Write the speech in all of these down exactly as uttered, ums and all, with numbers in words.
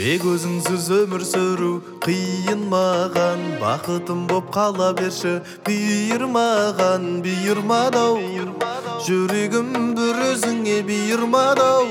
Тек өзіңсіз өмір сүру қиын маған, бақытым боп қала берші бұйырмаған. Бұйырмады-ау, жүрегім бір өзіңе бұйырмады-ау.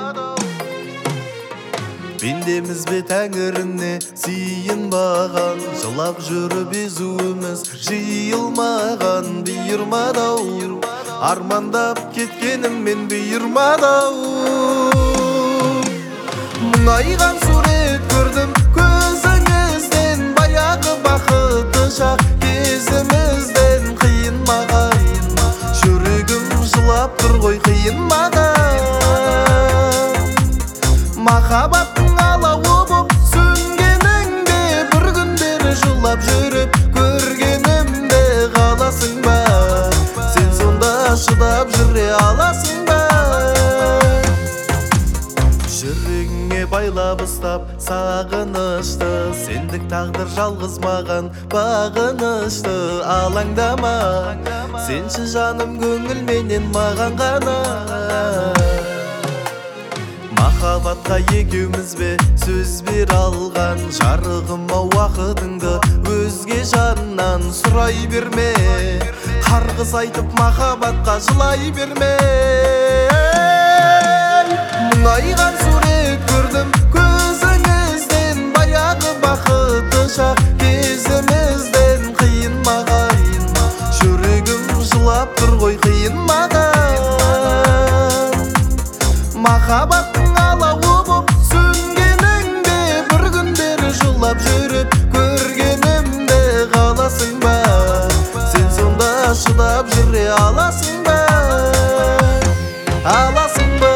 Пендеміз бе тәңіріне сиынбаған, жылап жүріп езуіміз жиылмаған. Бұйырмады-ау, армандап кеткеніммен бұйырмады-ау. Мұңайған сурет көрдім көзіңізден, баяғы бақытты шақ кезімізден. Қиын маған, жүрегім жылап тұр ғой, қиын маған. Махаббаттың алауы боп сөнгеніңде, бір күндері жылап жүріп көргенімде қаласың ба? Сен сонда шыдап жүре аласың ба? Жүрегіңе байлап ұстап сағынышты, сендік тағдыр жалғыз маған бағынышты. Алаңдама, сенші жаным көңілменен маған ғана. Махаббатқа екеуміз бе сөз бер алған, жарығым-ау уақытыңды өзге жаннан сұрай берме. Қарғыс айтып махаббатқа жылай берме. Мұңайған сурет көрдім көзіңізден, баяғы бақытты шақ кезімізден. Қиын маған, жүрегім жылап тұр ғой, қиын маған. Махаббаттың алауы боп сөнгеніңде, бір күндері жылап жүріп көргенімде қаласың ба? Сен сонда шыдап жүре аласың ба? Аласың ба?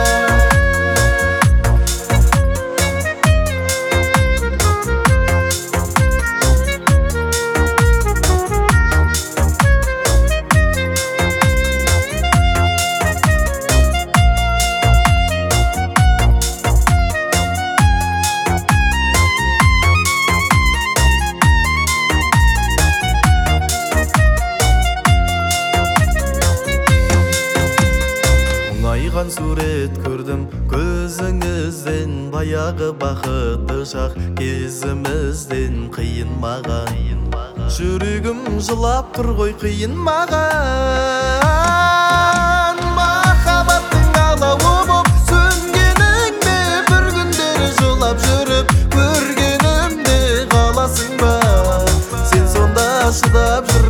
Мұңайған сурет көрдім көзіңізден, баяғы бақытты шақ кезімізден. Қиын маған, жүрегім жылап тұр ғой, қиын маған. Махаббаттың алауы боп сөнгеніңде, бір күндері жылап жүріп көргенімде қаласың ба? Сен сонда шыдап жүр